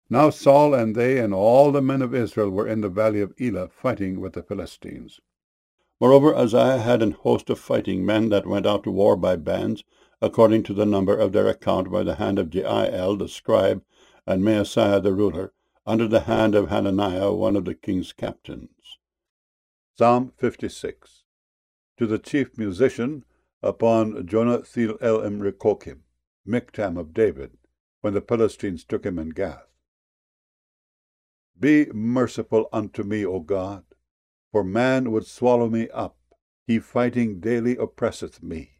Now Saul and they and all the men of Israel were in the valley of Elah fighting with the Philistines. Moreover, Uzziah had an host of fighting men that went out to war by bands, according to the number of their account, by the hand of Jeiel the scribe, and Maaseiah the ruler, under the hand of Hananiah, one of the king's captains. Psalm 56. To the chief musician, upon Jonathil Rekokim, Miktam of David, when the Philistines took him in Gath. Be merciful unto me, O God, for man would swallow me up. He fighting daily oppresseth me.